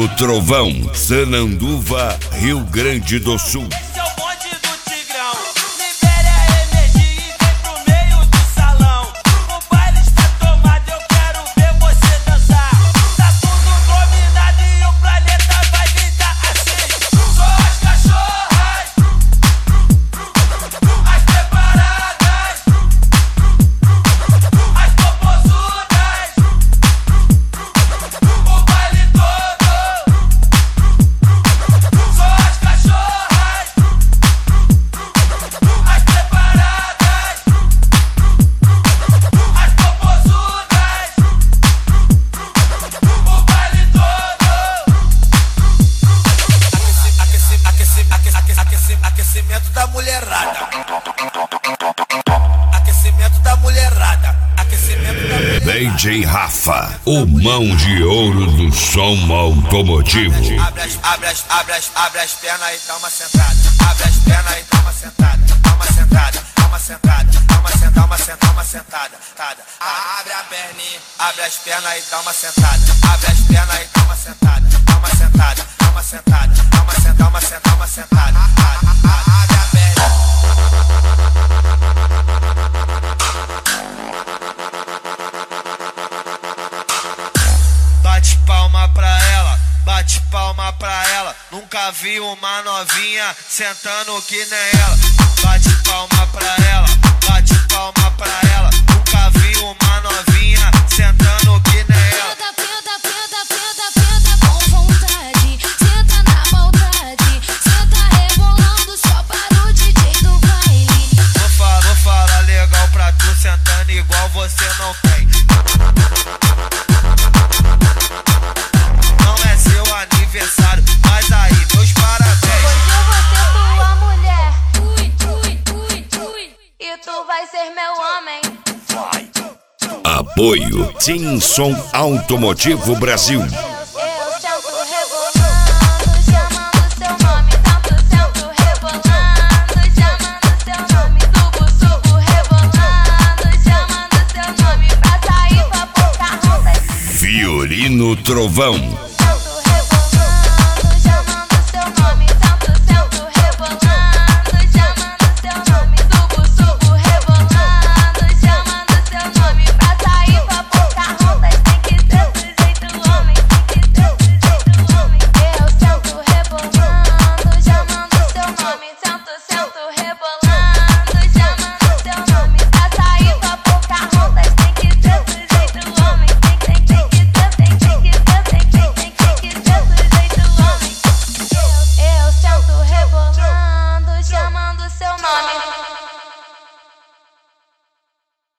Fiorino Trovão, Sananduva, Rio Grande do Sul. Aquecimento da mulherada. Aquecimento da mulherada. Aquecimento da mulherada. DJ Rafa, o mão de ouro do som automotivo. Abre as pernas e dá uma sentada. Abre as pernas e dá uma sentada. Dá uma sentada, dá uma sentada, dá uma sentada, uma sentada. Abre a perninha, abre as pernas e dá uma sentada. Abre as pernas e dá uma sentada. Dá uma sentada, dá uma sentada, dá uma sentada, uma sentada. Abre a perna. Bate palma pra ela, bate palma pra ela. Nunca vi uma novinha sentando que nem ela. Bate palma pra ela, bate palma pra ela. Nunca vi uma novinha sentando que nem ela. Penta com vontade, senta na maldade, senta rebolando só para o DJ do baile. Vou falar legal pra tu, sentando igual você não tem. Não é seu aniversário, mas aí meus parabéns. Hoje eu vou ser tua mulher, e tu vai ser meu homem. Apoio Timson Automotivo Brasil. Eu sento rebolando, chamando seu nome. Sento rebolando, chamando seu nome. Subo rebolando, chamando seu nome. Pra sair pra Pocahontas. Fiorino Trovão,